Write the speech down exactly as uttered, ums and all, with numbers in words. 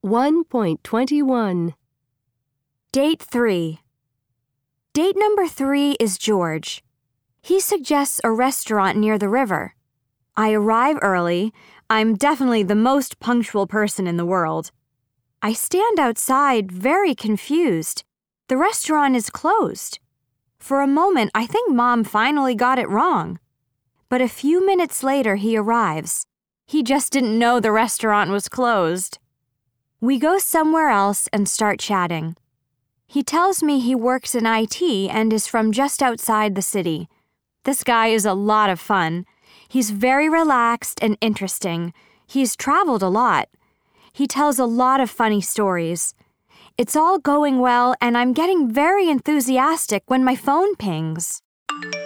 one point twenty-one. Date three. Date number three is George. He suggests a restaurant near the river. I arrive early. I'm definitely the most punctual person in the world. I stand outside, very confused. The restaurant is closed. For a moment, I think Mom finally got it wrong. But a few minutes later, he arrives. He just didn't know the restaurant was closed. We go somewhere else and start chatting. He tells me he works in I T and is from just outside the city. This guy is a lot of fun. He's very relaxed and interesting. He's traveled a lot. He tells a lot of funny stories. It's all going well, and I'm getting very enthusiastic when my phone pings.